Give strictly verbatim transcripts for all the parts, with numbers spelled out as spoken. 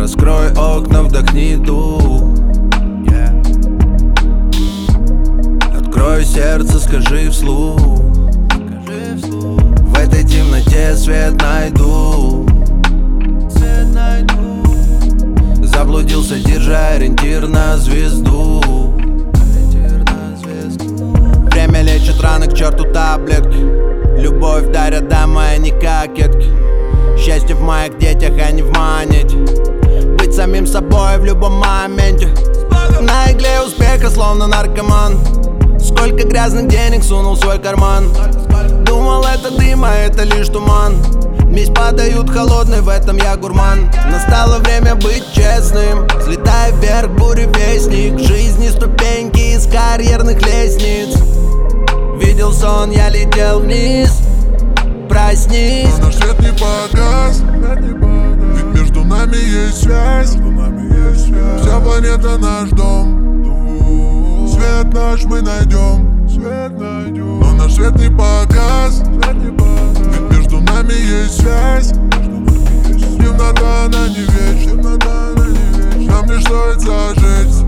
Раскрой окна, вдохни дух, yeah. Открой сердце, скажи вслух, скажи вслух. В этой темноте свет найду, свет найду. Заблудился, держа ориентир на звезду, ориентир на звезду. Время лечит раны, к черту таблетки. Любовь дарят дамы, а не кокетки. Счастье в моих детях, а не в монете. Быть самим собой в любом моменте. На игле успеха, словно наркоман. Сколько грязных денег сунул в свой карман. Думал, это дым, а это лишь туман. Месть подают холодный, в этом я гурман. Настало время быть честным. Взлетай вверх, буревестник. В жизни ступеньки из карьерных лестниц. Видел сон, я летел вниз. Проснись. Но наш свет не погас, ведь между нами есть связь. Вся планета наш дом. Свет наш мы найдем. Но наш свет не погас, ведь между нами есть связь. Темнота, она не вечна. Нам не стоит зажечься.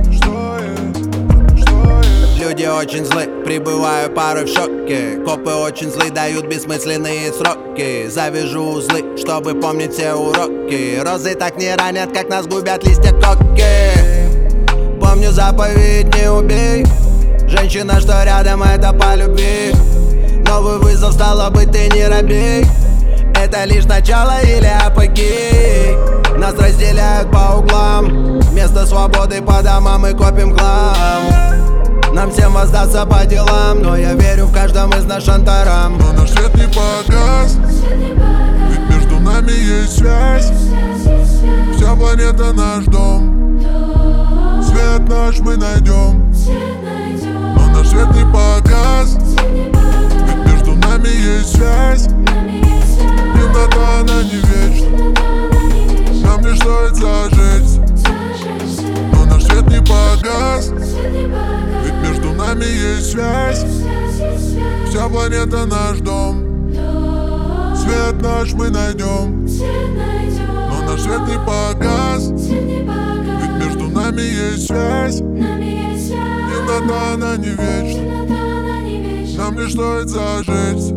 Люди очень злы, пребываю порой в шоке. Копы очень злы, дают бессмысленные сроки. Завяжу узлы, чтобы помнить все уроки. Розы так не ранят, как нас губят листья коки. Помню заповедь «не убей». Женщина, что рядом, это по любви. Новый вызов, стало быть, ты не робей. Это лишь начало или апогей. Нас разделяют по углам. Вместо свободы по домам мы копим хлам. Нам всем воздастся по делам, но я верю в каждом из нас шантарам. Но наш свет не погас, ведь между нами есть связь. Вся планета наш дом. Свет наш мы найдем. Но наш свет не погас, ведь между нами есть связь. Темнота, она не вечна. Нам не стоит зажечься. Но наш свет не погас, ведь между нами есть связь. Вся планета наш дом. Свет наш мы найдем. Но наш свет не погас, ведь между нами есть связь. Темнота, она не вечна. Нам не стоит зажечься.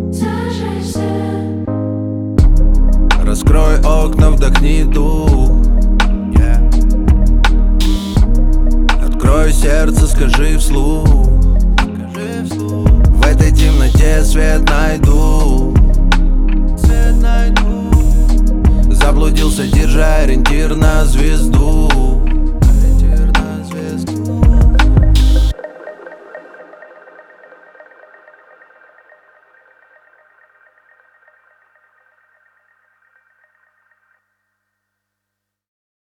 Раскрой окна, вдохни дух, yeah. Открой сердце, скажи вслух, скажи вслух. В этой темноте свет найду, свет найду. Заблудился, держа ориентир на звезду.